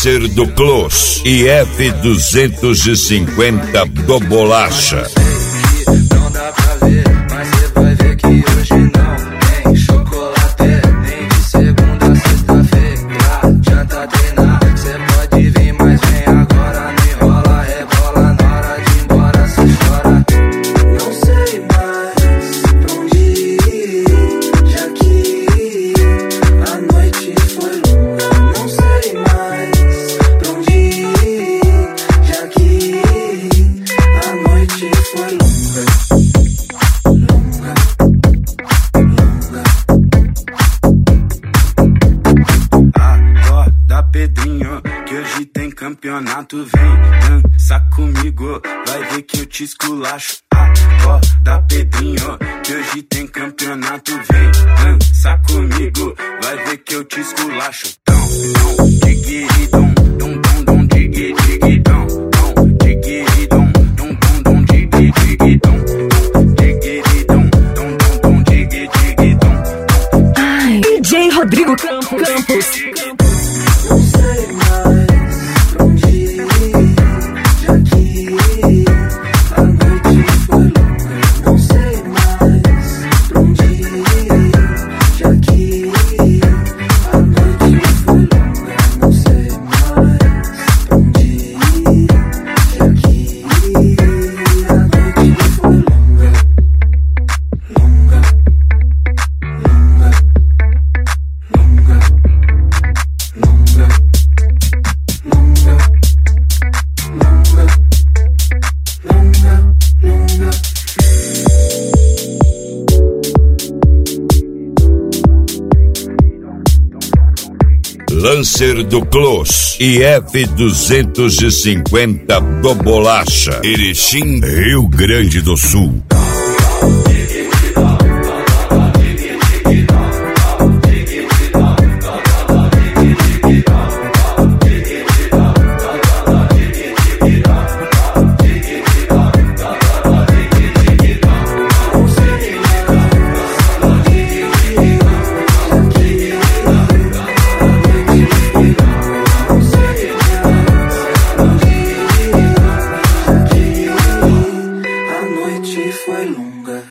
Lancer do Close e F250 do Bolacha. Não dá pra ver, mas cê vai ver que hoje não tem chocolate, nem de segunda a sexta-feira. Janta treinar, cê pode vir, mas vem agora. Me rola, rebola, na hora de ir embora cê chora. Não sei mais pra onde ir, já que a noite foi longa. Não sei mais pra onde ir, já que a noite foi longa. Acorda, Pedrinho, que hoje tem campeonato. Vem dança comigo, vai ver que eu te esculacho. Acorda, Pedrinho, que hoje tem campeonato. Vem dança comigo, vai ver que eu te esculacho. Dom, digui, dom, dom, dom, dom, digui, digui, dom, dom, digui, dom, dom, dom, dom, digui, digui, dom, dom, digui, dom, dom, dom, dom, digui, digui, dom. Ai, DJ Rodrigo Campos. Não sei mais pra onde ir, já que a noite foi longa. Não sei mais pra onde ir, já que a noite foi longa. Não sei mais pra onde ir, já que a noite foi longa. Longa, longa, longa. Longa, longa, longa, longa, longa. Lancer do Close e F250 do Bolacha. Erechim, Rio Grande do Sul.